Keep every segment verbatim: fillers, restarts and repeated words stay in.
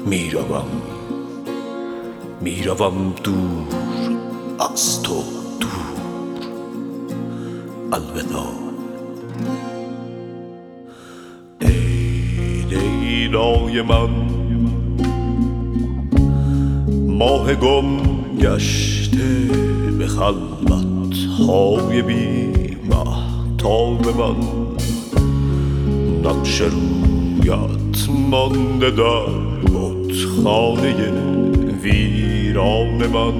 میروم میروم دور از تو، دور. الوداع ای لیلای من، ماه گم گشته به خلوت های بی مهتاب من. نقش رویت مانده در بتخانه ویران من.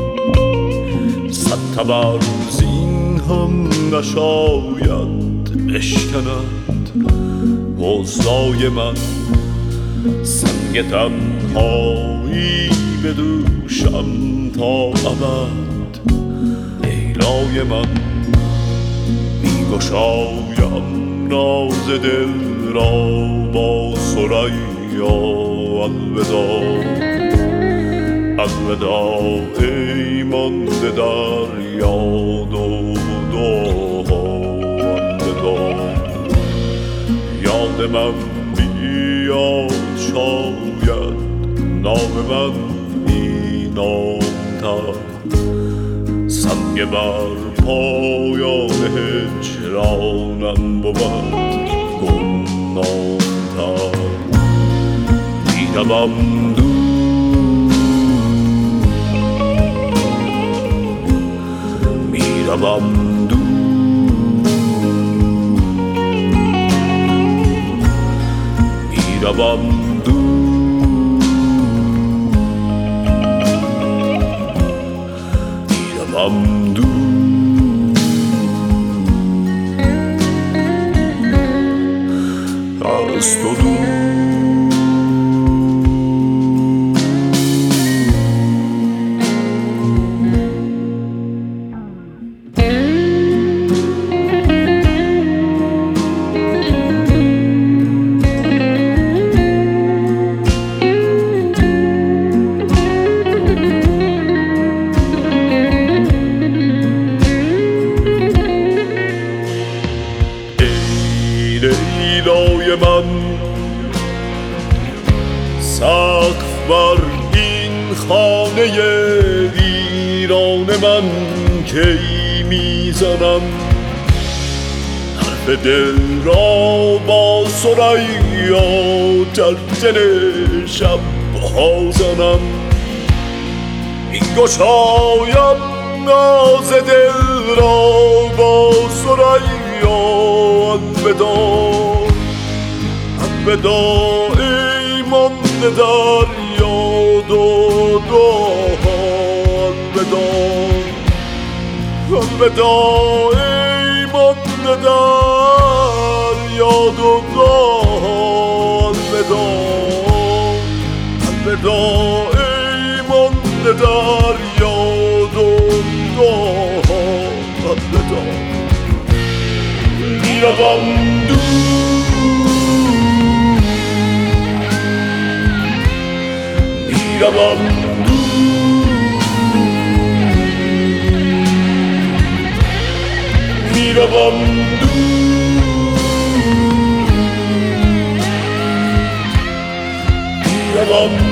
صد تبرزین هم نشاید بشکند غصای من. سنگ تنهایی بدوشم تا ابد لیلای من. میگشایم راز دل را با ثریا. الوداع الوداع ای مانده در یاد و دعا. الوداع یاد من بیاد شاید نام من اینامتر. سنگ بر پایان هجرانم بود گمنامتر. میروم دور میروم دور میروم دور میروم دور از تو دور. لیلای من، سقف بر این خانه ویران من کی میزنم. حرف دل را با ثریا در دل شبها زنم. میگشایم ناز دل را با ثریا. الوداع الوداع ای مانده در یاد و دعا. الوداع الوداع ای مانده در یاد و دعا. الوداع الوداع ای مانده در یاد و دعا. الوداع میروم دور میروم دور میروم دور میروم